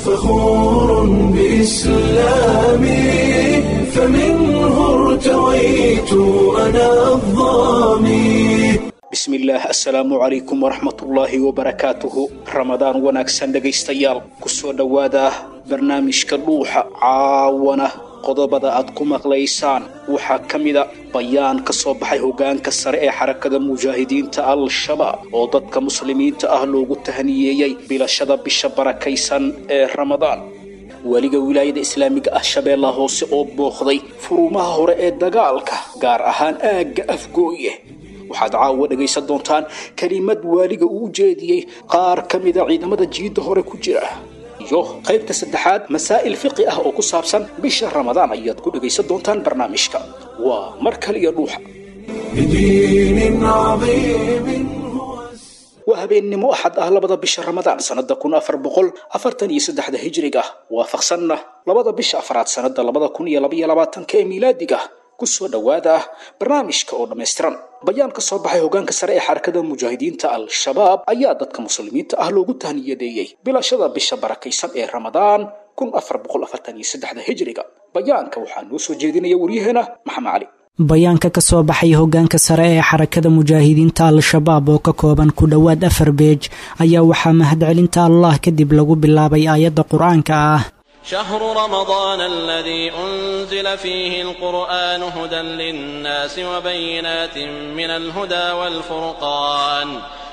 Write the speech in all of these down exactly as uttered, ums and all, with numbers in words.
فخور بإسلامي فمنه ارتويت أنا الضامي. بسم الله السلام عليكم ورحمة الله وبركاته. رمضان وناكسن dhagaystayaal kusoo dhawaada barnaamijka dhuuxa caawana qodobada aad ku maqlaysaan waxaa kamida bayaan ka soo baxay hogaanka sare ee xarakada mujaahidiinta al-shabaab oo dadka muslimiinta ah loogu tahniyeeyay bilashada bisha barakaysan ee Ramadaan. waliga wilaayada islaamiga ah Shabeellaha Hoose oo booqday furumaha hore ee dagaalka gaar ahaan aaga Afgooye. waxaad caawa dhagaysan doontaan kalimad waliga uu jeediyay qaar kamida ciidamada jiida hore ku jira iyo qaybta saddexaad masaa'il fiqi ah oo ku saabsan bisha Ramadaan ayaad ku dhagaysan doontaan barnaamijka waa markale iyo dhuuxa بدين عظيم وهبينمو أحد أهل لبدا بش رمضان سنة كون أفر بقول أفرتن يسدح ده هجريقة وافقصنا لبدا بش أفراد سنة لبدا كون يلبي لباتن كميلاديقة كسو دواده برنامجka oo dhameystiran bayaanka soo baxay hogaanka sare ee xarakada mujaahidiinta al-shabaab ayaa dadka muslimiinta ah loogu tahniyadeeyay bilashada bisha barakaysan ee Ramadaan kun afar boqol afartan iyo saddex hijriga. bayaanka waxaa noo soo jeedinaya wariyahena Maxamed Cali. bayaanka ka soo baxay hogaanka sare ee xarakada mujaahidiinta al-shabaab oo ka kooban ku dhawaad afar beej ayaa waxaa mahadcelinta Allah kadib lagu bilaabay aayada quraanka ah. شهر رمضان الذي أنزل فيه القرآن هدى للناس وبينات من الهدى والفرقان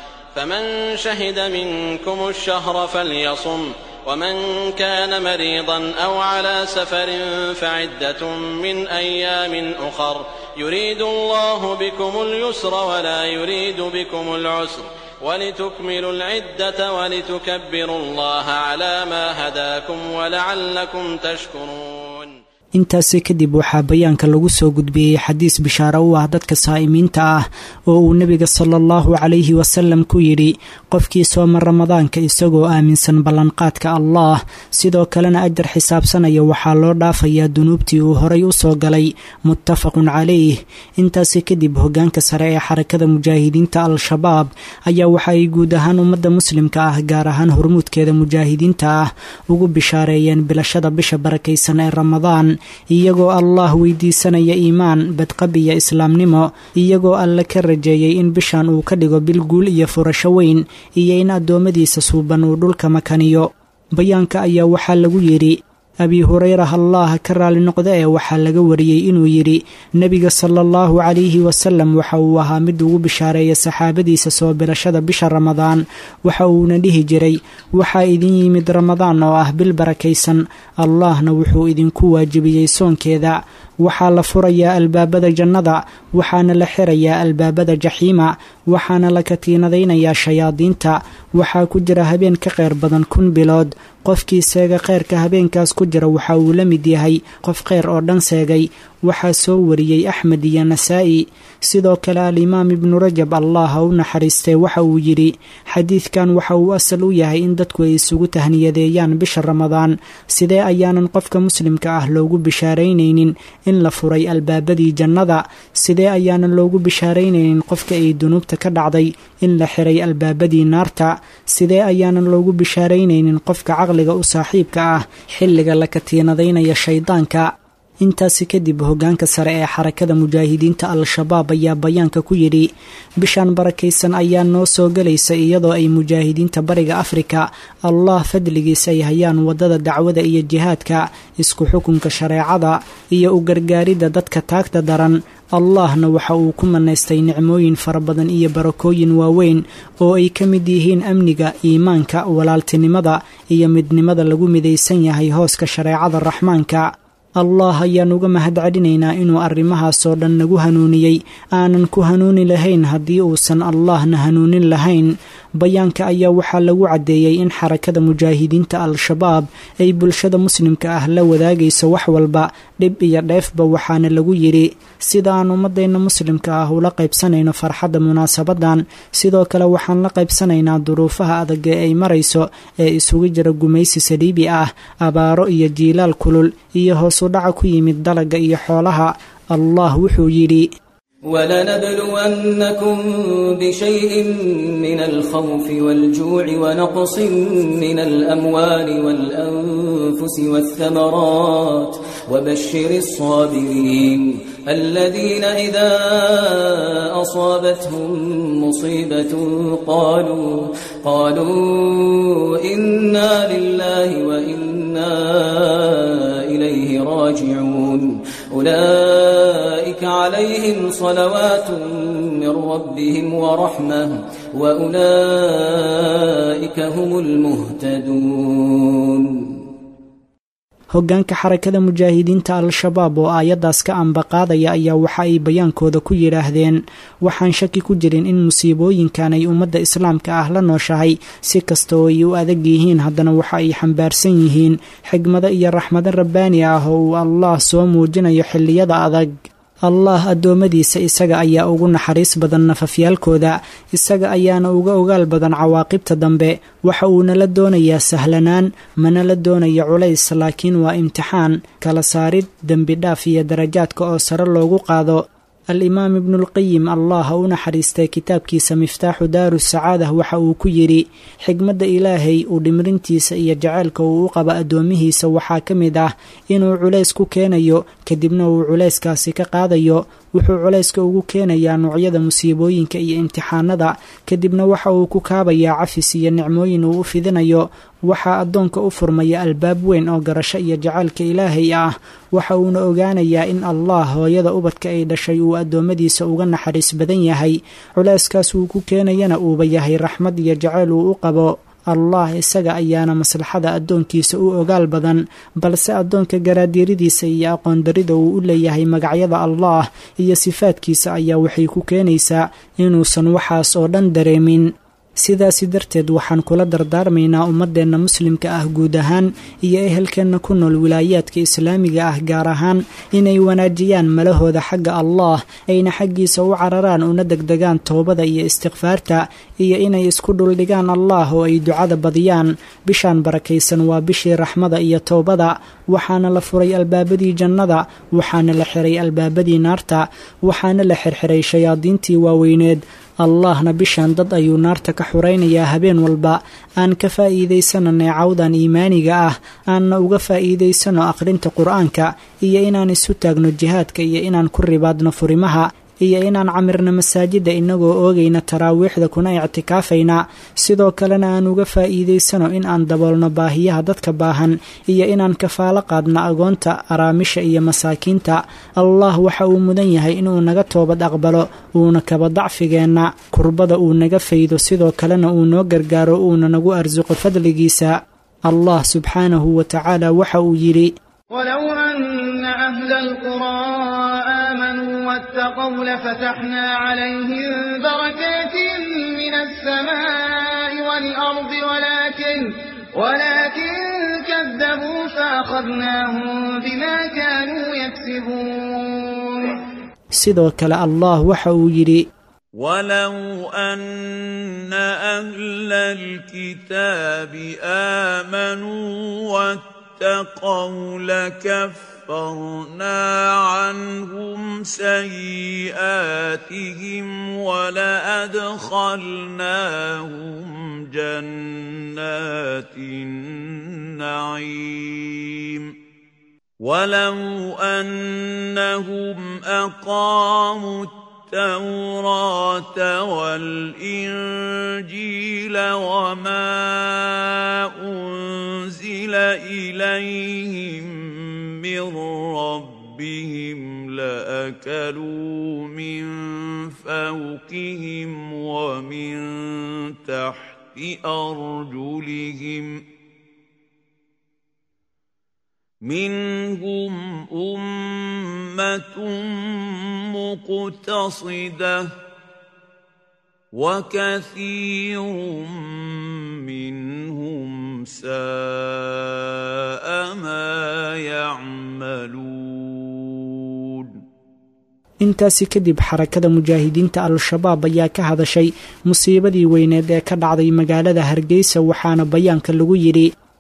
فمن شهد منكم الشهر فليصم ومن كان مريضا أو على سفر فعدة من أيام أخر يريد الله بكم اليسر ولا يريد بكم العسر ولتكملوا العدة ولتكبروا الله على ما هداكم ولعلكم تشكرون. intaasi kadib waxaa bayaanka lagu soo gudbiyay xadiis bishaaro u ah dadka saa'imiinta ah oo uu nabiga sallallahu alayhi wasallam ku yiri qofkii sooma ramadaanka isagoo aaminsan ballanqaadka Allah sidoo kalena ajar xisaabsanaya waxaa loo dhaafayaa dunuubtii uu horay u soo galay muttafaqun calayh. intaasi kadib hogaanka sare ee xarakada mujaahidiinta al-shabaab ayaa waxa ay guud ahaan ummadda muslimka ah gaar ahaan hormuudkeeda mujaahidiinta ah ugu bishaareeyeen bilashada bisha barakaysan ee Ramadaan iyagoo Allah weydiisanaya iimaan badqabiya islaamnimo iyagoo alla ka rajeeyay in bishan uu ka dhigo bil guul iyo furasho weyn iyo in adoomadiisa suuban uu dhulka makaniyo. bayaanka ayaa waxaa lagu yiri abi hurayra Allah ka raali noqdo ee waxaa laga wariyay inuu yiri nabiga sallallahu alayhi wasallam waxa uu ahaa mid ugu bishaareeyay saxaabadiisa soo bilashada bisha Ramadaan waxa uu nadhihi jiray waxa idin yimid Ramadaan oo ah bil barakaysan Allahna wuxuu idinku waajibiyay soonkeeda waxaa la furayaa albaabada jannada waxaana la xirayaa albaabada jaxiima waxaana la katiinadaynayaa shayaadiinta waxaa ku jira habeen ka qeyr badan kun bilood qofkii seega qeyrka habeenkaas ku jira waxa uu la mid yahay qof qeyr oo dhan seegay. waxaa soo wariyay Axmed iyo Nasaa'i. sidoo kale al-Imaam Ibn Rajab Allah u naxariistay waxa uu yiri xadiidkan waxa uu asal u yahay in dadku ay isugu tahniyadeeyaan bisha Ramadaan sidee ayaanan qofka muslimka ah loogu bishaareynaynin in la furay albaabadii jannada sidee ayaanan loogu bishaareynaynin qofka ay dunuubta ka dhacday in la xiray albaabadii naarta sidee ayaanan loogu bishaareynaynin qofka caqliga u saaxiibka ah xilliga la katiinadaynaya shaydaanka. intaasi kadib hogaanka sare ee xarakada mujaahidiinta al-shabaab ayaa bayaanka ku yiri bishan barakaysan ayaa noo soo galaysa iyadoo ay mujaahidiinta bariga Afrika Allah fadligiisa ay hayaan wadada dacwada iyo jihaadka isku xukunka shareecada iyo u gargaaridda dadka taagta daran. Allahna waxa uu ku manaystay nicmooyin fara badan iyo barakooyin waaweyn oo ay ka mid yihiin amniga, iimaanka, walaaltinimada iyo midnimada lagu midaysan yahay hooska shareecada raxmaanka. Allah ayaan uga mahadcelinaynaa inuu arrimahaas oo dhan nagu hanuuniyay aanan ku hanuuni lahayn haddii uusan Allahna hanuunin lahayn. bayaanka ayaa waxaa lagu cadeeyay in xarakada mujaahidiinta al-shabaab ay bulshada muslimka ah la wadaagayso wax walba dhib iyo dheefba waxaana lagu yiri sida aan ummadeena muslimka ah ula qaybsanayno farxadda munaasabadan sidoo kale waxaan la qaybsanaynaa duruufaha adag ee ay marayso ee isugu jira gumaysi saliibi ah abaaro iyo jiilaal kulul iyo hoos u dhac ku yimid dalaga iyo xoolaha. Allah wuxuu yiri ولنبلونكم بشيء من الخوف والجوع ونقص من الأموال والأنفس والثمرات وبشر الصابرين الذين إذا أصابتهم مصيبة قالوا قالوا إنا لله وإنا إليه راجعون أولئك عليهم صلوات من ربهم ورحمة وأولئك هم المهتدون. hoggaanka xarakada mujaahidiinta al-shabaab oo aayaddaas ka ambaqaadaya ayaa waxa ay bayaankooda ku yidhaahdeen waxaan shaki ku jirin in musiibooyinkan ay ummadda islaamka ah la nooshahay si kasta oo ay u adag yihiin haddana waxa ay xambaarsan yihiin xigmado iyo raxmado rabbaani ah oo uu allah soo muujinayo xilliyada adag. allah addoommadiisa isaga ayaa ugu naxariis badan nafafyaalkooda, isaga ayaana uga ogaal badan cawaaqibta dambe. waxa uuna la doonayaa sahlanaan, mana la doonayo culays, laakiin waa imtixaan, kala saarid, dembi dhaaf iyo darajaadka oo sare loogu qaado. al-imaam ibnulqayim allah ha u naxariistay kitaabkiisa miftaaxu daaru sacaadah waxa uu ku yidhi xigmadda ilaahay uu dhimrintiisa iyo jaceylka uu u qaba addoomihiisa waxaa ka mid ah inuu culays ku keenayo kadibna uu culayskaasi ka qaadayo. wuxuu culayska ugu keenayaa noocyada musiibooyinka iyo imtixaanada, kadibna waxa uu ku kaabayaa cafis iyo nicmooyin uu u fidinayo. waxaa addoonka u furmaya albaab weyn oo garasho iyo jacaylka ilaahay ah. waxa uuna ogaanayaa in allah hooyada ubadka ay dhashay uu addoommadiisa uga naxariis badan yahay, culayskaas uu ku keenayana uuba yahay raxmad iyo jacayl uu u qabo. allah isaga ayaana maslaxada addoonkiisa u ogaal badan, balse addoonka garaadiyadiisa iyo aqoon darida uu u leeyahay magacyada allah iyo sifaadkiisa ayaa waxay ku keenaysaa inuusan waxaas oo dhan dareemin. sidaasi darteed waxaan kula dardaarmaynaa ummadeenna muslimka ah guud ahaan iyo ehelkeenna ku nool wilaayaadka islaamiga ah gaar ahaan inay wanaajiyaan malahooda xagga allah, ayna xaggiisa u cararaan una degdegaan toobada iyo istikfaarta, iyo inay isku dhuldhigaan allah oo ay ducada badiyaan. bishaan barakaysan waa bishii raxmada iyo toobada, waxaana la furay albaabadii jannada, waxaana la xiray albaabadii naarta, waxaana la xirxiray shayaadiintii waaweyneed. allahna bishaan dad ayuu naarta ka xuraynayaa habeen walba. aan ka faa'iidaysano neecawdan iimaaniga ah, aanna uga faa'iidaysano akhrinta qur-aanka, iyo inaan isu taagno jihaadka, iyo inaan ku ribaadno furimaha, iyo inaan camirno masaajidda inagoo oogayna taraawiixda kuna ictikaafayna. sidoo kalena aan uga faa'iidaysano in aan daboolno baahiyaha dadka baahan, iyo inaan kafaalo qaadno agoonta, araamisha iyo masaakiinta. allah waxa uu mudan yahay inuu naga toobad aqbalo, uuna kaba dacfigeenna, kurbada uu naga faydo, sidoo kalena uu noo gargaaro, uuna nagu arsuqo fadligiisa. allah subxaanahu wa tacaala waxa uu yidhi ولو أن أهل القرى آمنوا واتقوا لفتحنا عليهم بركات من السماء والأرض ولكن ولكن كذبوا فأخذناهم بما كانوا يكسبون. sidoo kale allah waxa uu yidhi ولو أن أهل الكتاب آمنوا اتقوا لكفرنا عنهم سيئاتهم ولأدخلناهم جنات النعيم ولو أنهم أقاموا التوراة والإنجيل وما أنزل إليهم من ربهم لأكلوا من فوقهم ومن تحت أرجلهم منهم أمة مقتصدة وكثير منهم ساء ما يعملون. intaasi kadib xarakada mujaahidiinta al-shabaab ayaa ka hadashay musiibadii weyneed ee ka dhacday magaalada hargeysa, waxaana bayaanka lagu yidhi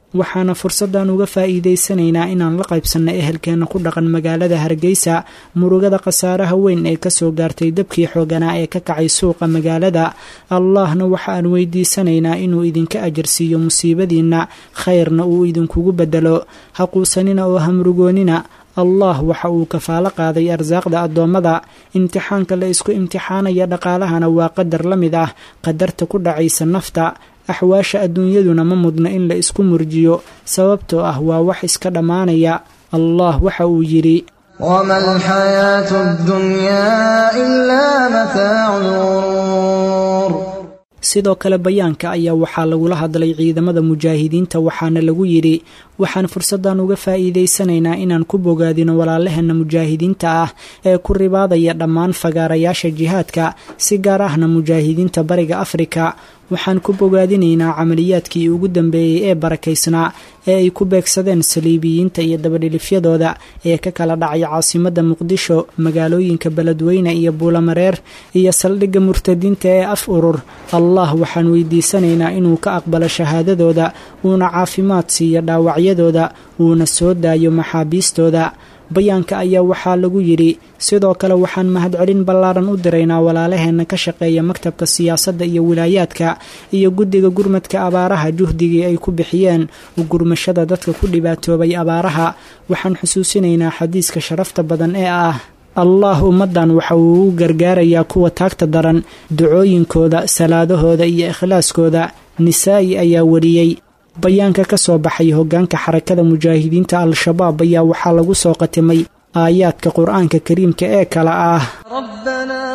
waxaana fursaddan uga faa'iidaysanaynaa inaan la qaybsanno ehelkeenna ku dhaqan magaalada hargeysa murugada khasaaraha weyn ee kasoo gaartay dabkii xooganaa ee ka kacay suuqa magaalada. allahna waxa aan weydiisanaynaa inuu idinka ajarsiiyo musiibadiinna, khayrna uu idinkugu bedelo. ha quusanina oo ha murugoonina. allah waxa uu kafaalo qaaday arsaaqda addoommada. imtixaanka la isku imtixaanaya dhaqaalahana waa qadar la mid ah qadarta ku dhacaysa nafta. axwaasha adduunyaduna ma mudna in la isku murjiyo, sababtoo ah waa wax iska dhammaanaya. allah waxa uu yidhi: wama alxayaatu addunyaa ilaa mataacu lguruur. sidoo kale bayaanka ayaa waxaa lagula hadlay ciidamada mujaahidiinta, waxaana lagu yidhi: waxaan fursaddan uga faa'iidaysanaynaa inaan ku bogaadino walaalaheenna mujaahidiinta ah ee ku ribaadaya dhammaan fagaarayaasha jihaadka, si gaar ahna mujaahidiinta bariga afrika. waxaan ku bogaadinaynaa camaliyaadkii ugu dambeeyey ee barakaysnaa ee ay ku beegsadeen saliibiyiinta iyo dabadhilifyadooda ee ka kala dhacay caasimadda muqdisho, magaalooyinka beledweyne iyo buulamareer, iyo saldhigga murtadiinta ee af urur. allah waxaan weydiisanaynaa inuu ka aqbalo shahaadadooda, uuna caafimaad siiyo dhaawacyadooda, uuna soo daayo maxaabiistooda. bayaanka ayaa waxaa lagu yidhi: sidoo kale waxaan mahadcelin ballaaran u diraynaa walaalaheenna ka shaqeeya maktabka siyaasadda iyo wilaayaadka iyo guddiga gurmadka abaaraha juhdigii ay ku bixiyeen gurmashada dadka ku dhibaatoobay abaaraha. waxaan xusuusinaynaa xadiiska sharafta badan ee ah: allah ummaddan waxa uu u gargaarayaa kuwa taagta daran, ducooyinkooda, salaadahooda iyo ikhlaaskooda. nisaa'i ayaa wariyey. bayaanka ka soo baxay hoggaanka xarakada mujaahidiinta al-shabaab ayaa waxaa lagu soo qatimay aayaadka qur-aanka kariimka ee kala ah: rabbanaa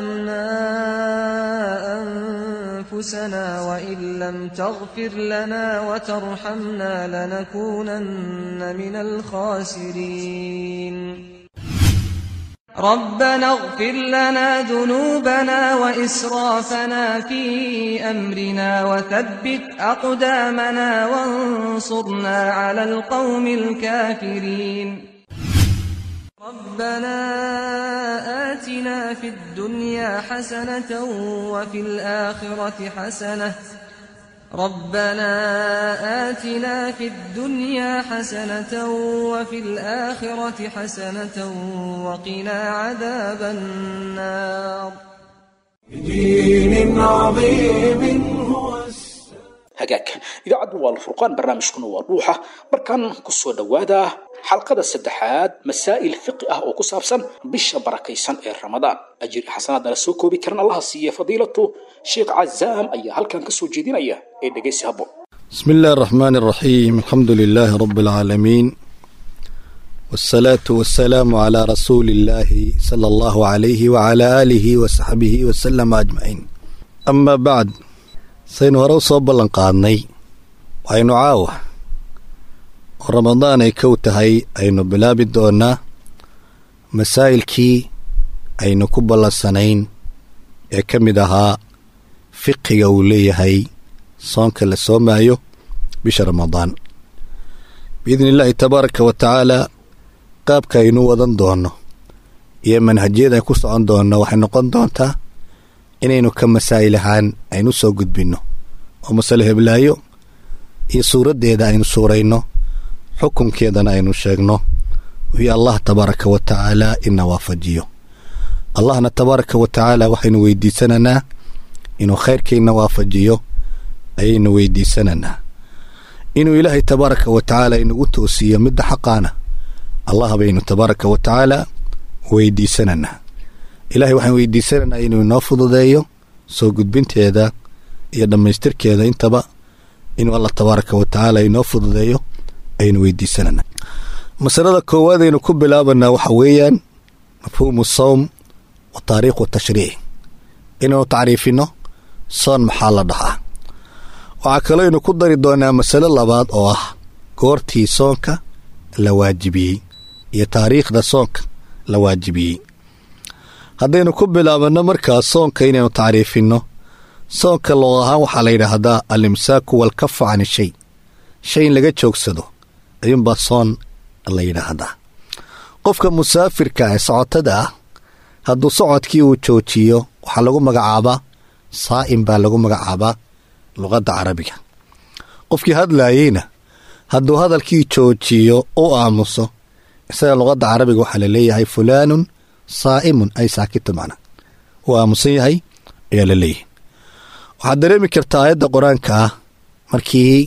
dalamnaa anfusanaa wain lam tagfir lanaa watarxamnaa lanakuunanna min alkhaasiriin. ربنا اغفر لنا ذنوبنا وإسرافنا في أمرنا وثبت أقدامنا وانصرنا على القوم الكافرين. ربنا آتنا في الدنيا حسنة وفي الآخرة حسنة ربنا آتنا في الدنيا حسنة وفي الآخرة حسنة وقنا عذاب النار. بدين عظيم هو hagaag idaacaddu waa alfurqaan, barnaamijkuna waa dhuuxa. markaan ku soo dhowaada xalqada saddexaad, masaa'il fiqi ah oo ku saabsan bisha barakaysan ee ramadaan. ajir xasanaadna la soo koobi karan allaha siiye fadiilatu sheekh cazaam ayaa halkan ka soo jeedinaya ee dhegaysi habbo. بسم الله الرحمن الرحيم الحمد لله رب العالمين والصلاة والسلام على رسول الله صلى الله عليه وعلى آله وصحبه وسلم أجمعين. أما بعد saynu hore u soo ballan qaadnay waxaynu caawa oo ramadaan ay kow tahay aynu bilaabi doonaa masaa'ilkii aynu ku ballansanayn ee ka mid ahaa fiqiga uu leeyahay soonka la soomaayo bisha ramadaan. biidni illaahi tabaaraka wa tacaala qaabka aynu wadan doonno iyo manhajyada ku socon doonno waxay noqon doontaa inaynu ka masaa'il ahaan aynu soo gudbinno oo masale heblaayo iyo suuraddeeda aynu suurayno, xukunkeedana aynu sheegno, wixii allah tabaaraka wa tacaala ina waafajiyo. allahna tabaaraka wa tacaala waxaynu weydiisanaynaa inuu khayrkeenna waafajiyo, ayaynu weydiisanaynaa inuu ilaahay tabaaraka wa tacaala inagu toosiyo midda xaqaana. allah baynu tabaaraka wa tacaala weydiisanaynaa. ilaahay waxaan weydiisanaynaa inuu inoo fududeeyo soo gudbinteeda iyo dhammaystirkeeda intaba, inuu allah tabaaraka wa tacaala inoo fududeeyo aynu weydiisanana. masalada koowaad aynu ku bilaabanaa waxa weeyaan mafhuumu sawm wa taariikhu tashriic, inaynu tacriifino soon maxaa la dhahaa. waxaa kaloo aynu ku dari doonaa masalo labaad oo ah goortii soonka la waajibiyey iyo taariikhda soonka la waajibiyey. haddaynu ku bilaabanno markaas soonka inaynu tacriifinno, soonka loo ahaan waxaa la yidhaahdaa alimsaaku walkafu can shay, shay in laga joogsado ayuunbaa soon la yidhaahdaa. qofka musaafirka ee socotada ah hadduu socodkii uu joojiyo waxaa lagu magacaabaa saa'im baa lagu magacaabaa luqadda carabiga. qofkii hadlaayeyna hadduu hadalkii joojiyo u aamuso isaga luqadda carabiga waxaa la leeyahay fulaanun saa'imun ay saakitun macnaa uu aamusan yahay ayaa la leeyahay. waxaad dareemi kartaa aayadda qur-aanka ah markii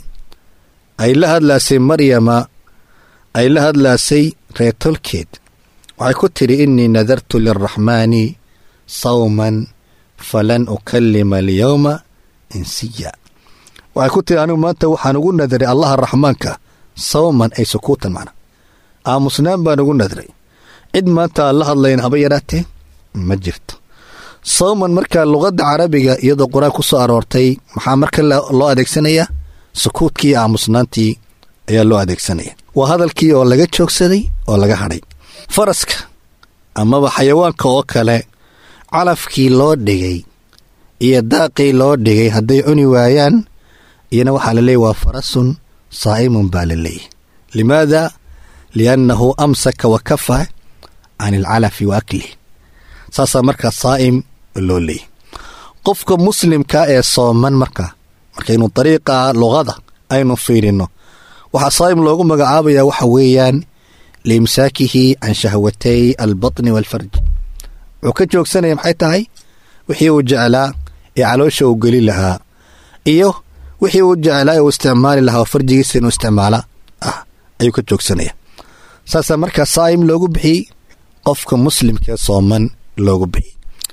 ay la hadlaasay maryama ay la hadlaasay reer tolkeed waxay ku tidhi innii nadartu lilraxmaani sawman falan ukallima alyawma insiya. waxay ku tidhi anigu maanta waxaan ugu nadaray allaha raxmaanka sawman ay sukuutan macna aamusnaan baan ugu nadaray cid maanta aan la hadlayn haba yaraatee ma jirto. sawman markaa luqadda carabiga iyadoo qur-aan ku soo aroortay maxaa marka loo adeegsanayaa sukuudkii aamusnaantii ayaa loo adeegsanaya. waa hadalkii oo laga joogsaday oo laga hadhay. faraska amaba xayawaanka oo kale calafkii loo dhigay iyo daaqii loo dhigay hadday cuni waayaan iyana waxaa la leeyahy waa farasun saa'imun baa la leeyahy. limaada liannahu amsaka wa kafa can alcalafi wa aklihi. saasaa markaa saa'im loo leeyahy. qofka muslimka ee sooman markaa markaynu dariiqa luqada aynu fiirinno waxaa saa'im loogu magacaabayaa waxa weeyaan liimsaakihi can shahwatay albatni waalfarj. wuxuu ka joogsanaya maxay tahay wixii uu jeclaa ee caloosha uu geli lahaa iyo wixii uu jeclaa ee uu isticmaali lahaa oo farjigiisa inuu isticmaala ah ayuu ka joogsanaya. saasaa markaa saa'im loogu bixiyey qofka muslimkaee sooman loogu bixiyey.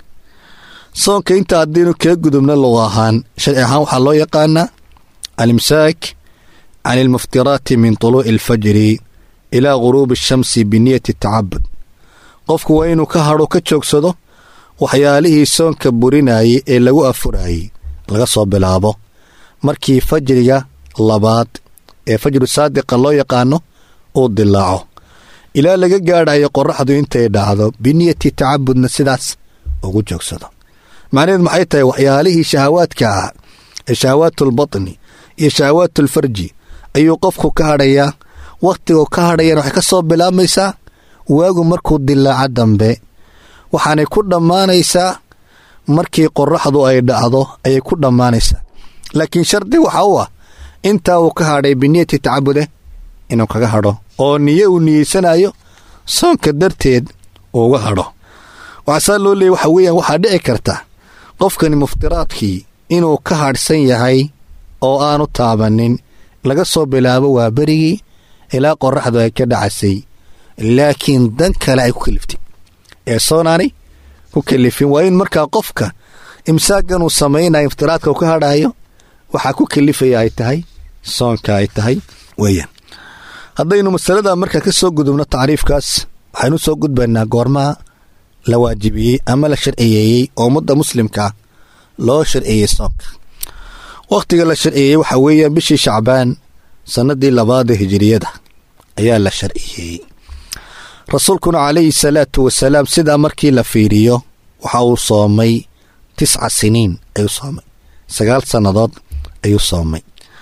soonka inta haddaynu kaga gudubna luqa ahaan sharci ahaan waxaa loo yaqaanaa alimsaak can ilmuftiraati min tuluuci alfajri ilaa guruubi ashamsi biniyati tacabud. qofku waa inuu ka hadho ka joogsado waxyaalihii soonka burinayay ee lagu afurayey laga soo bilaabo markii fajriga labaad ee fajru saadiqa loo yaqaano uu dilaaco ilaa laga gaadhayo qorraxdu intay dhacdo biniyati tacabudna sidaas ugu joogsado. macnaheed maxay tahay waxyaalihii shahawaadka ah ee shahawaatulbatni iyo shahawaatulfarji ayuu qofku ka hadhayaa. wakhtiguu ka hadhayana waxay ka soo bilaabmaysaa waagu markuu dilaaca dambe waxaanay ku dhammaanaysaa markii qorraxdu ay dhacdo ayay ku dhammaanaysaa. laakiin shardi waxa u ah intaa uu ka hadhay biniyati tacabude inuu kaga hadho oo niyo uu niyeysanayo soonka darteed uuga hadho. waxaasaa loo leeyay waxa weeyaan waxaa dhici karta qofkani muftiraadkii inuu ka hadhsan yahay oo aanu taabanin laga soo bilaabo waa berigii ilaa qorraxdu ay ka dhacasay laakiin dan kale ay ku kaliftay ee soonaanay ku kalifin. waa in markaa qofka imsaakan uu samaynayo iftiraadka uu ka hadhaayo waxaa ku kalifaya ay tahay soonka ay tahay weeyaan. haddaynu masalada markaa ka soo gudubno tacriifkaas waxaynu soo gudbaynaa goormaha la waajibiyey ama la sharciyeeyey oo ummadda muslimkaa loo sharciyey soonka. wakhtiga la sharciyeeyey waxaa weeyaan bishii shacbaan sannadii labaada hijiriyada ayaa la sharciyeeyey. rasuulkuna calayhi salaatu wasalaam sidaa markii la fiiriyo waxa uu soomay tisca siniin ayuu soomay sagaal sannadood ayuu soomay.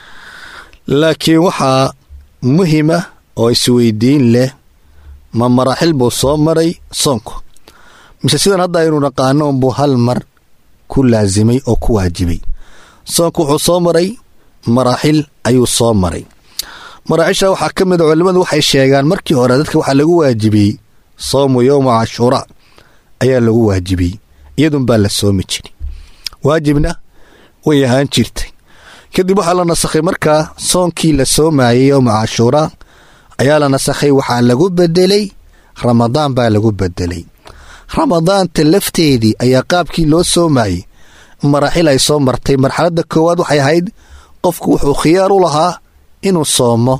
laakiin waxaa muhima oo isweydiin leh ma maraaxil buu soo maray soonku mise sidan hadda aynu naqaano unbuu hal mar ku laasimay oo ku waajibay. soonku wuxuu soo maray maraaxil ayuu soo maray. maraaxisha waxaa ka mid a culimmadu waxay sheegaan markii hore dadka waxaa lagu waajibiyey soomu yowma cashuuraa ayaa lagu waajibiyey iyadun baa la soomi jiray waajibna way ahaan jirtay. kadib waxaa la nasakhay markaa soonkii la soomayey yowma cashuuraa ayaa la nasakhay waxaa lagu bedelay ramadaan baa lagu bedelay. ramadaanta lafteedii ayaa qaabkii loo soomayey maraaxil ay soo martay. marxaladda koowaad waxay ahayd qofku wuxuu khiyaar u lahaa inuu soomo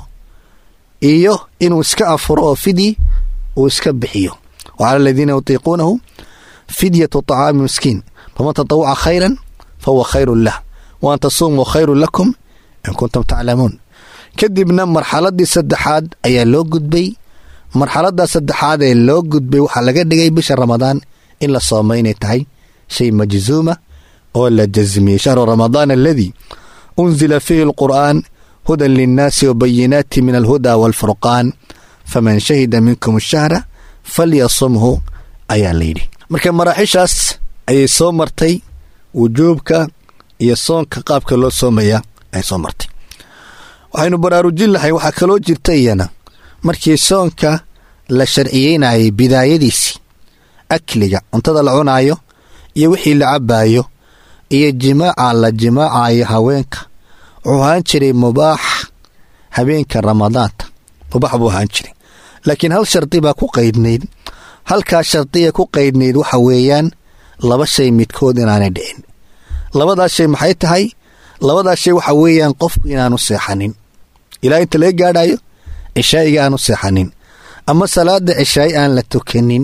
iyo inuu iska afuro oo fidyi uu iska bixiyo. wacala aladiina yutiiquunahu fidyatu طacaami miskiin faman tatawuca khayran fahuwa khayrun lah wa an tasuumuu khayrun lakum in kuntum taclamuun. kadibna marxaladdii saddexaad ayaa loo gudbay. marxaladdaa saddexaad ee loo gudbay waxaa laga dhigay bisha ramadaan in la soomo inay tahay shay majzuuma oo la jasmiyey. shahru ramadaan aladii unzila fiihi alqur'aan hudan linnaasi wabayinaati min alhuda waalfurqaan faman shahida minkum ashahra falyasumhu ayaa layidhi. marka maraaxishaas ayay soo martay wujuubka iyo soonka qaabka loo soomaya ay soo martay. waxaynu baraarujin lahay waxaa kaloo jirta iyana markii soonka la sharciyeynayay bidaayadiisii akliga cuntada la cunaayo iyo wixii la cabaayo iyo jimaaca la jimaacayo haweenka wuxuu ahaan jiray mubaax habeenka ramadaanta mubaax buu ahaan jiray laakiin hal shardi baa ku qaydnayd halkaa shardiya ku qaydnayd waxa weeyaan laba shay midkood inaanay dhicin labadaas shay maxay tahay labadaas shay waxa weeyaan qofku inaanu seexanin ilaa inta laga gaadhayo cishaa'iga aanu seexanin ama salaada cishaa'i aan la tukanin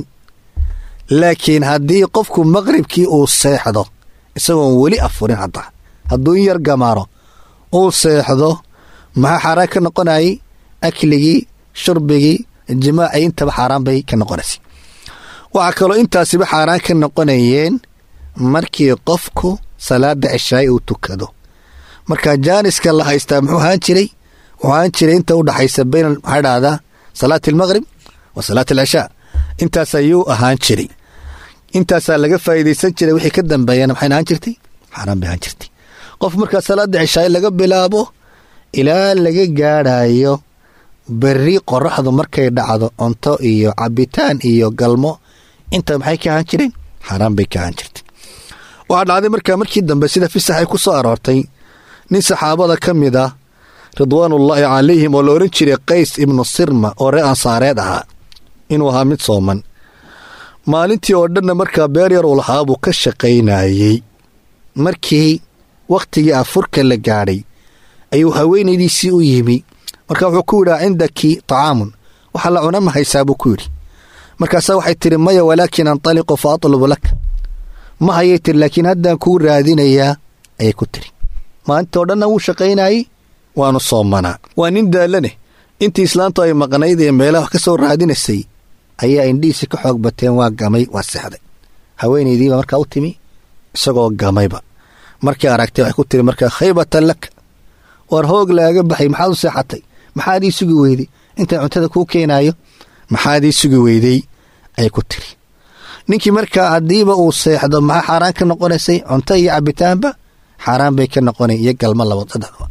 laakiin haddii qofku maqribkii uu seexdo isagoon weli afurin hadda hadduu in yar gamaaro uu seexdo maxaa xaaraan ka noqonayay akligii shurbigii jimaacii intaba xaaraan bay ka noqonaysay waxaa kaloo intaasiba xaaraan ka noqonayeen markii qofku salaada cishaa'i uu tukado marka jaaniska la haystaa muxuu ahaan jiray wuxuu ahaan jiray inta u dhaxaysa bayna maxaa dhahdaa salaati almaqrib wa salaati alcishaa intaas ayuu ahaan jiray intaasaa laga faa'iidaysan jiray wixii ka dambeeyana maxayna ahaan jirtay xaaraan bay ahaan jirtay qof markaa salaada cishaa'i laga bilaabo ilaa laga gaadhayo berri qoraxdu markay dhacdo cunto iyo cabitaan iyo galmo inta maxay ka ahaan jireen xaaraan bay ka ahaan jirtay waxaa dhacday markaa markii dambe sida fisax ay ku soo aroortay nin saxaabada ka mid ah ridwaanullaahi calayhim oo la odhan jiray qays ibnu sirma oo reer ansaareed ahaa inuu ahaa mid sooman maalintii oo dhanna markaa beer yar uu lahaa buu ka shaqaynayey markii wakhtigii afurka la gaadhay ayuu haweenaydiisii u yimi markaa wuxuu ku yidhaa cindaki tacaamun waxaa la cuna ma haysaa buu ku yidhi markaasaa waxay tidhi maya walaakin antaliqu fa atlubu laka ma hayay tiri laakiin haddaan kuu raadinayaa ayay ku tiri maalintaoo dhanna wuu shaqaynayey waanu soomanaa waa nin daallaneh intii islaantu ay maqnayd ee meelaha wax ka soo raadinaysay ayaa indhihiisi ka xoog bateen waa gamay waa seexday haweenaydiiba markaa u timi isagoo gamayba markii aragtay waxay ku tiri markaa khaybatan laka waar hoog laaga baxay maxaad u seexatay maxaad ii sugi weyday intaan cuntada kuu keenaayo maxaad ii sugi weyday ayay ku tiri ninkii markaa haddiiba uu seexdo maxaa xaaraan ka noqonaysay cunto iyo cabitaanba xaaraan bay ka noqonay iyo galma laba saddexdaba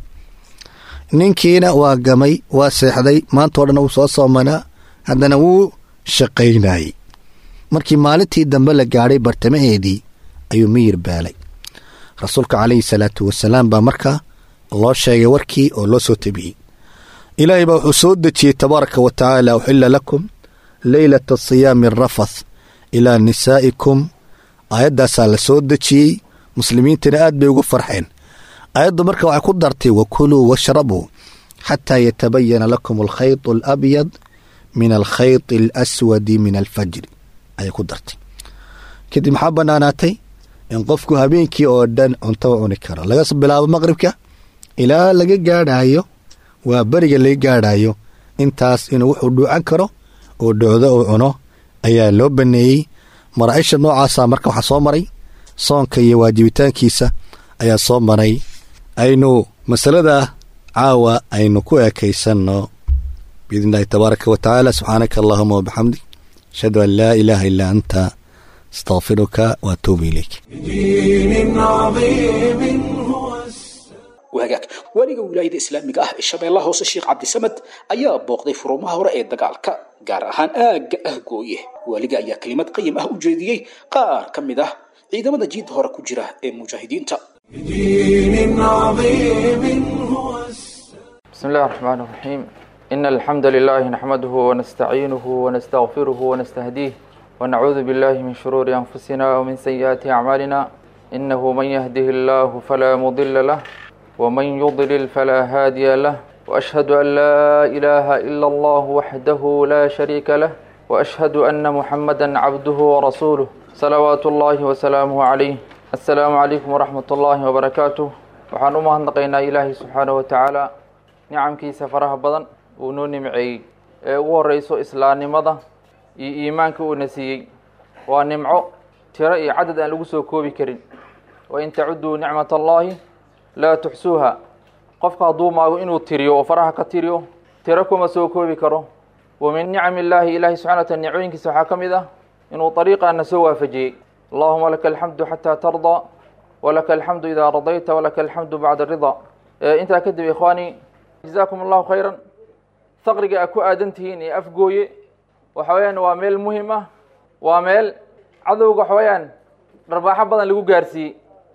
ninkiina waa gamay waa seexday maantao dhan wuu soo soomanaa haddana wuu shaqaynayey markii maalintii dambe la gaadhay bartamaheedii ayuu miyir baalay rasuulka calayhi salaatu wasalaam baa markaa loo sheegay warkii oo loo soo tabiyey ilaahay baa wuxuu soo dejiyey tabaaraka wa tacaala uxilla lakum leylata siyaami arafath ilaa nisaa'ikum aayaddaasaa la soo dejiyey muslimiintana aad bay ugu farxeen aayaddu marka waxay ku dartay wakuluu washrabuu xataa yatabayana lakum alkhayط alabyad min alkhayط alaswadi min alfajri ayay ku dartay kadib maxaa bannaanaatay in qofku habeenkii oo dhan cunto u cuni karo laga bilaabo maqribka ilaa laga gaadhaayo waa beriga laga gaadhaayo intaas inuu wuxuu dhuucan karo oo dhocdo uu cuno ayaa loo banneeyey maraacisha noocaasaa marka waxaa soo maray soonka iyo waajibitaankiisa ayaa soo maray aynu masalada caawa aynu ku eekaysanno biidn illahi tabaaraka wa tacaala subxaanaka allahuma wabixamdik ashhadu an laa ilaaha illaa anta astaqfiruka wa atuubu ilayk بدين عظيم هو wagaag waliga wilaayada islaamiga ah ee shabeellaha hoose sheekh cabdisamad ayaa booqday furumaha hore ee dagaalka gaar ahaan aagga ah gooye waliga ayaa kelimad qayim ah u jeediyey qaar ka mid ah ciidamada jiidda hore ku jira ee mujaahidiinta بدين عظيم هو بسم الله الرحمن الرحيم إن الحمد لله نحمده ونستعينه ونستغفره ونستهديه ونعوذ بالله من شرور أنفسنا ومن سيئات أعمالنا إنه من يهده الله فلا مضل له ومن يضلل فلا هادي له وأشهد أن لا إله إلا الله وحده لا شريك له وأشهد أن محمدا عبده ورسوله صلوات الله وسلامه عليه السلام عليكم ورحمة الله وبركاته وحان أمهن نقينا إلهي سبحانه وتعالى نعم كي سفرها بدن ونوني معي ورئيسو إسلامي مضى إيمانك ونسيي ونمعو ترى عدد أن لقسو كوبي كرين وإن تعدوا نعمة الله لا تحسوها قفك ضوما إنو تريو وفرها كتريو تركم سوكو بكرو ومن نعم الله إلهي سبحانه النعوين كسوحا كمذا إنو طريقة أن نسوى فجي اللهم لك الحمد حتى ترضى ولك الحمد إذا رضيت ولك الحمد بعد الرضا إيه انت أكدب إخواني jazaakum allahu khayran. faqriga aad ku aadan tihiin iyo afgooye waxa weeyaan waa meel muhiim ah, waa meel cadowga waxa weeyaan dharbaaxo badan lagu gaarsiiyey.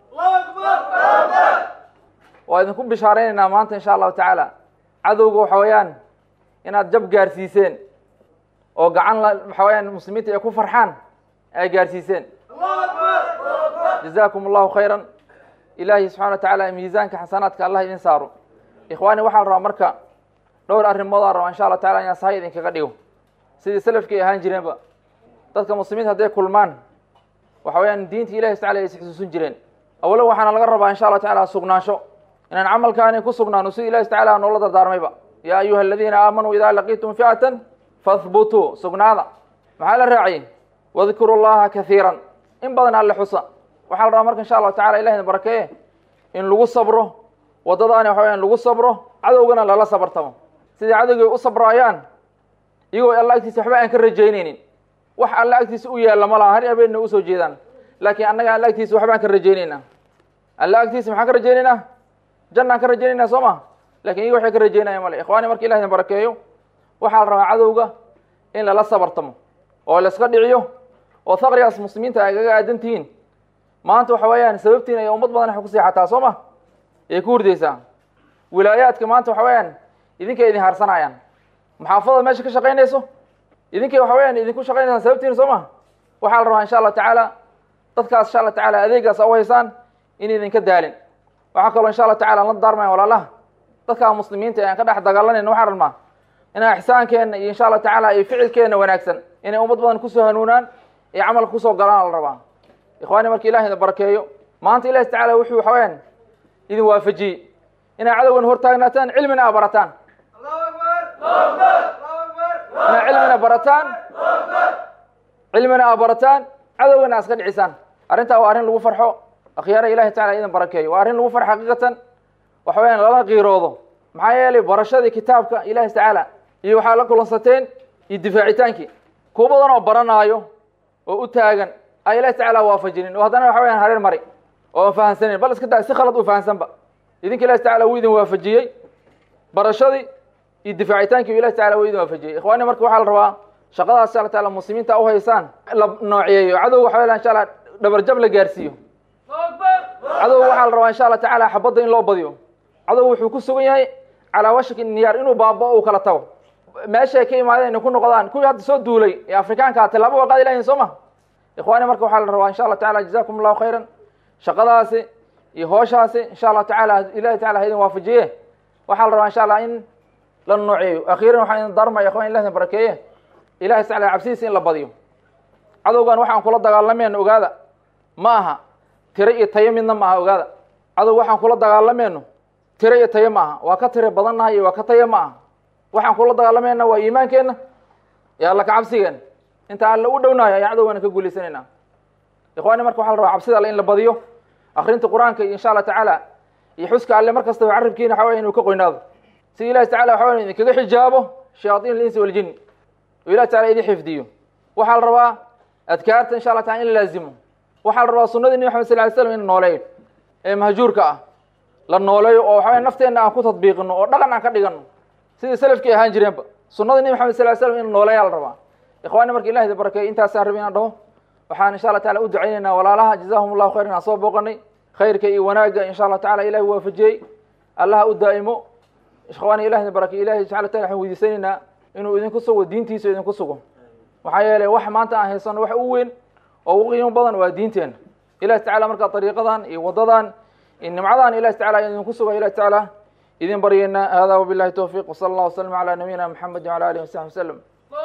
waa idinku bishaareynayna maanta insha allahu tacaala cadowga waxa weeyaan inaad jab gaarsiiseen oo gacan waxa weeyaan muslimiinta ay ku farxaan ay gaarsiiseen. jazaakum allahu khayran. ilaahi subxana wa tacaala miisaanka xasanaadka allah idin saaro. ikhwaani waxaa la rabaa marka dhowr arrimood aan rabaa insha allah taala inaan sahay idinkaga dhigo sidii salafkii ahaan jireenba. dadka muslimiinta hadday kulmaan waxa weeyaan diinta ilahi taala ay isxusuusin jireen. awalo waxaana laga rabaa insha allah taala sugnaansho inaan camalkaani ku sugnaano sida ilahi taala noola dardaarmayba. yaa ayuha aladiina aamanuu idaa laqiitum fi'atan fahbutuu, sugnaada. maxaa la raaciyey? wadkuru llaha kaiiran, in badan alle xusa. waxaa la rabaa marka insha allahu tacala ilahi idin barakeeye in lagu sabro waddadaani waxa weyaan lagu sabro, cadowgana lala sabartamo. sidai cadowgay u sabraayaan iyagoo alla agtiisa waxba aan ka rajaynaynin. wax alla agtiisa u yaalla ma laha, har habeenna usoo jeedaan. laakiin annaga alla agtiisa waxbaan ka rajaynaynaa. alla agtiisa maxaan ka rajaynaynaa? jannaan ka rajaynaynaa soo ma. lakin iyaga waxay ka rajaynaya male. ikhwaani marka ilahi idin barakeeyo waxaa la rabaa cadowga in lala sabartamo oo la iska dhiciyo oo faqrigaas muslimiinta ay kaga aadan tihiin. maanta waxa weeyaan sababtiin ay ummad badan waxay ku seexataa soo ma, ay ku hurdaysaa. wilaayaadka maanta waxa weeyaan idinkay idin harsanayaan. maxaafadada meesha ka shaqaynayso idinkay waxa weeyaan idinku shaqaynaysaan sababtiin soo ma. waxaa la rabaa insha allah tacaala dadkaas insha allah tacaala adeegaas u haysaan in idinka daalin. waxaa kaloo insha allah tacala aan la daarmaya walaalaha dadka muslimiinta ee aan ka dhex dagaalanayna waxaan rabnaa inaan ixsaankeenna iyo insha allah tacaala iyo ficilkeenna wanaagsan inay ummad badan kusoo hanuunaan ee camalka kusoo galaan la rabaa. ikhwaani marka ilahi idin barakeeyo maanta ilahi tacaala wuxuu waxa weeyaan idin waafajiyey inaa cadowgan hortaagnaataan, cilmina aa barataan. inaa cilmina barataan cilmina aa barataan cadowgana aa iska dhicisaan. arrintaa waa arrin lagu farxo. akhyaara ilahi tacala idin barakeeyo waa arrin lagu farxo xaqiiqatan. waxa weyaan lala qiiroodo. maxaa yeelay barashadii kitaabka ilahi tacaala iyo waxaa la kulansateen iyo difaacitaankii kuwa badan oo baranaayo oo u taagan ay ilahi tacaala waafajinin oo haddana waxa weyaan hareer mari oo aan fahansaneyn, bal iska daa si khalad u fahansanba. idinka ilahi tacaala wuu idin waafajiyey barashadii iyo difaacitaankii ilahi tacala wuu idin waafajiyey. ikhwaani marka waxaa la rabaa shaqadaas insha allah taala muslimiinta u haysaan la nooceeyo. cadow waxa weeyaan insha allah dhabarjab la gaarsiiyo. cadow waxaa la rabaa insha allah tacaala xabadda in loo badiyo. cadow wuxuu ku sugan yahay calaa washaki niyaar inuu baabao uu kala tago. meeshay ka imaadeen inay ku noqdaan kuwii hadda soo duulay ee afrikaanka tallaabo waa qaadi lahayn soo ma. ikhwaani marka waxaa la rabaa insha allah tacaala jazaakum allahu khayran. shaqadaasi iyo hooshaasi insha allah tacaala ilahi tacala ha idin waafajiye. waxaa la rabaa insha allah in la nooceeyo. akhiiran waxaa idin darmaya ikhwan ilahi idin barakeeye ilahi tacala cabsidiisa in la badiyo. cadowgan waxaan kula dagaalamayno ogaada ma aha tiro iyo tayo midna ma aha. ogaada cadow waxaan kula dagaalamayno tiro iyo tayo ma aha. waa ka tiro badannahay iyo waa ka tayo ma aha. waxaan kula dagaalamayna waa iimaankeenna iyo alla ka cabsigeena. inta alla u dhownayo ayaa cadowgana ka guulaysanayna. ikhwaani marka waxaa la rabaa cabsida alle in la badiyo. akrinta qur-aanka iyo insha allah tacaala iyo xuska alle mar kastaba carabkiina waxa weya inuu ka qoynaado si ilahi tacala waxa weya idinkaga xijaabo shayaaiin alinsi waljin oo ilahi tacala idin xifdiyo. waxaa la rabaa adkaarta insha allah taala in la laazimo. waxaa la rabaa sunnadii nabi maxamed sal ly slam in la nooleeyo ee mahjuurka ah la nooleeyo oo waxa weya nafteenna aan ku tadbiiqino oo dhaqan aan ka dhigano sidii salafkii ahaan jireenba. sunnadii nabi maxamed sal ly slam in la nooleeyaa la rabaa. ikhwaani marka ilahi idin barakeeyo intaasaan rabi inaan dhaho. waxaan insha allah taala u ducaynaynaa walaalaha jazahum allahu khayran aan soo booqanay khayrka iyo wanaagga insha allah tacala ilahi waafajiyey allaha u daa'imo. ikhwaani ilahi idin barakeeyo ilahi tacala taala waxaan weydiisanaynaa inuu idinku sugo diintiisa idinku sugo. maxaa yeelay wax maanta aan haysano wax u weyn oo u qiimo badan waa diinteena. ilahi tacala marka dariiqadan iyo wadadan iyo nimcadan ilahi tacala idinku sugo ilahi tacala idin baryeena. hada wabillahi tawfiiq wasala allah wasalam calaa nabiyina maxamedi wala alihi wasaxbi wasalam.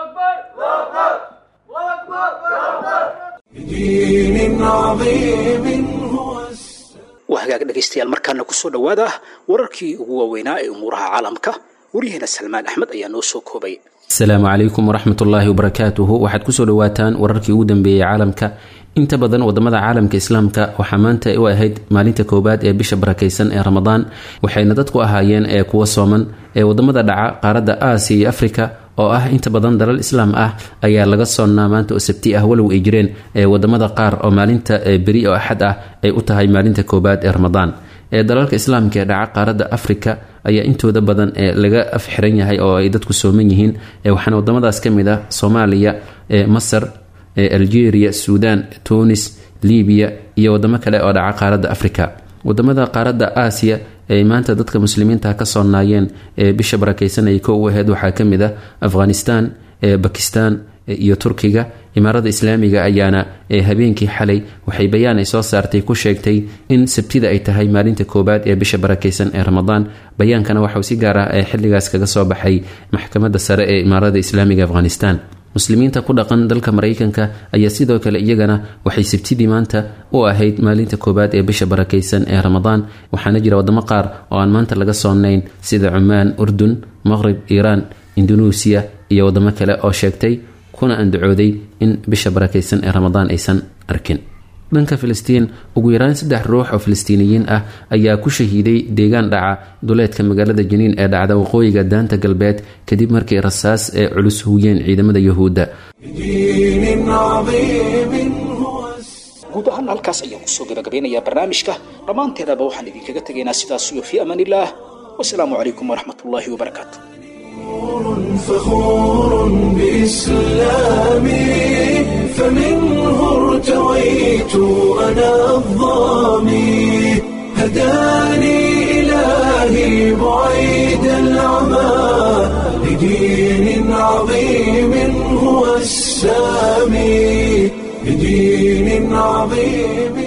waa hagaag dhegaystayaal markaana kusoo dhowaada wararkii ugu waaweynaa ee umuuraha caalamka. waryaheena salmaan axmed ayaa noo soo koobay. asalaamu calaykum waraxmat ullaahi wabarakaatuhu. waxaad kusoo dhawaataan wararkii ugu dambeeyey caalamka. inta badan wadamada caalamka islaamka waxaa maanta u ahayd maalinta koowaad ee bisha barakaysan ee ramadaan, waxayna dadku ahaayeen ee kuwa sooman. ee wadamada dhaca qaaradda aasiya iyo afrika oo ah inta badan dalal islaam ah ayaa laga soonnaa maanta oo sabti ah, walow ay jireen ee wadamada qaar oo maalinta beri oo axad ah ay u tahay maalinta koowaad ee ramadaan. ee dalalka islaamka ee dhaca qaaradda afrika ayaa intooda badan ee laga afxiran yahay oo ay dadku sooman yihiin waxaana wadamadaas ka mid ah soomaaliya masar algeria sudan tunis libiya iyo wadamo kale oo dhaca qaaradda africa wadamada qaaradda aasiya ay maanta dadka muslimiinta ka soo naayeen ee bisha barakaysanaya ko u ahayd waxaa ka mid ah afghanistan bakistan iyo turkiga imaarada islaamiga ayaana habeenkii xalay waxay bayaan ay soo saartay ku sheegtay in sabtida ay tahay maalinta koobaad ee bisha barakaysan ee ramadaan bayaankana waxauu si gaar ah ee xilligaas kaga soo baxay maxkamadda sare ee imaarada islaamiga afghanistan muslimiinta ku dhaqan dalka maraykanka ayaa sidoo kale iyagana waxay sabtidii maanta u ahayd maalinta koobaad ee bisha barakaysan ee ramadaan waxaana jira wadamo qaar oo aan maanta laga soonayn sida cumaan urdun maqrib iiraan indonesia iyo wadamo kale oo sheegtay kuna andacooday in bisha barakaysan ee ramadaan aysan arkin dhanka filistiin ugu yaraan saddex ruux oo filistiiniyiin ah ayaa ku shahiiday deegaan dhaca duleedka magaalada janiin ee dhacda waqooyiga daanta galbeed kadib markii rasaas ee culus hugeen ciidamada yuhuudda guud ahaan halkaas ayaan kusoo gabagabeynayaa barnaamijka dhammaanteedaba waxaan idinkaga tegaynaa sidaas iyo fii amaan illaah wasalaamu calaykum waraxmat ullaahi wabarakaatu فخور بإسلامي فمنه ارتويت أنا الظامي هداني إلهي بعيد العمى لدين عظيم هو السامي لدين عظيم